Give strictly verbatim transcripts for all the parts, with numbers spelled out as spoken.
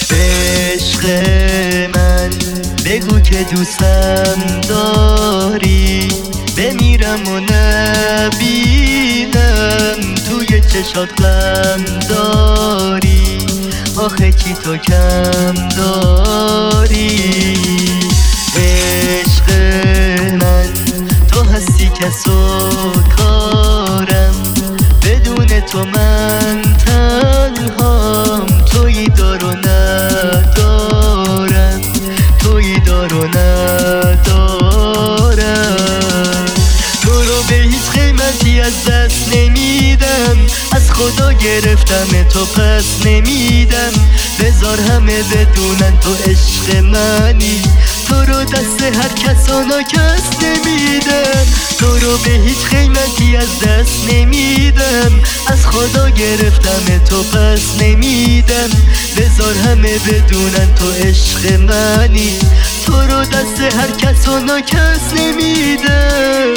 عشق من بگو که دوستم داری، بمیرم و نبینم توی چشات غم داری. آخه چی تو کم داری؟ عشق من تو هستی کس و کارم، بدون تو من تنهام. تویی دار و ندارم، تویی دار و ندارم. تو رو به هیچ قیمتی از دست نمیدم، از خدا گرفتم تو پس نمیدم. بذار همه بدونن تو عشق منی، تو رو دست هر کسانا کس نمیدم. تو رو به هیچ قیمتی از دست نمیدم، از خدا گرفتم تو پس نمیدم. بذار همه بدونن تو عشق منی، تو رو دست هر کسانا کس نمیدم.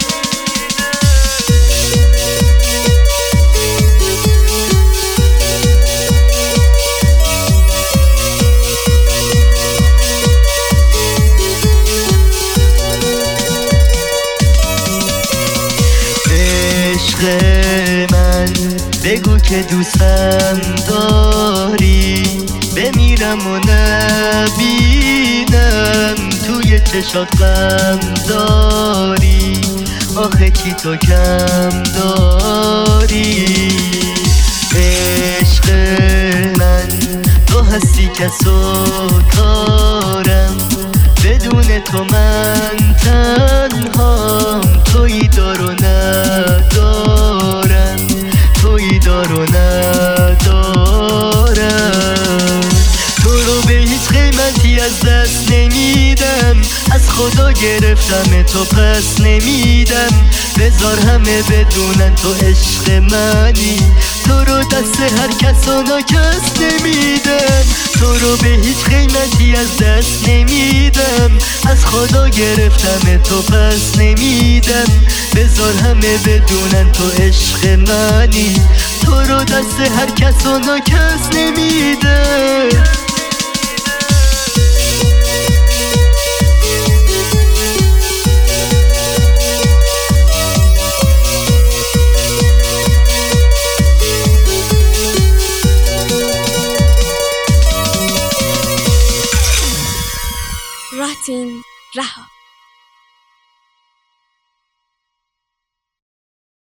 من بگو که دوستم داری، بمیرم و نبینم توی چشات غم داری. آخه چی تو کم داری؟ عشق من تو هستی کس و کارم، بدون تو من تنهام. تویی دار و ندارم، تویی دار و ندارم. تو رو به هیچ قیمتی از دست نمیدم، از خدا گرفتم تو پس نمیدم. بذار همه بدونن تو عشق منی، تو رو دست هر کسانا کس نمیدم. تو رو به هیچ قیمتی از دست نمیدم، از خدا گرفتم تو پس نمیدم. بذار همه بدونن تو عشق منی، تو رو دست هر کسانا کس نمیدم. راتین رها.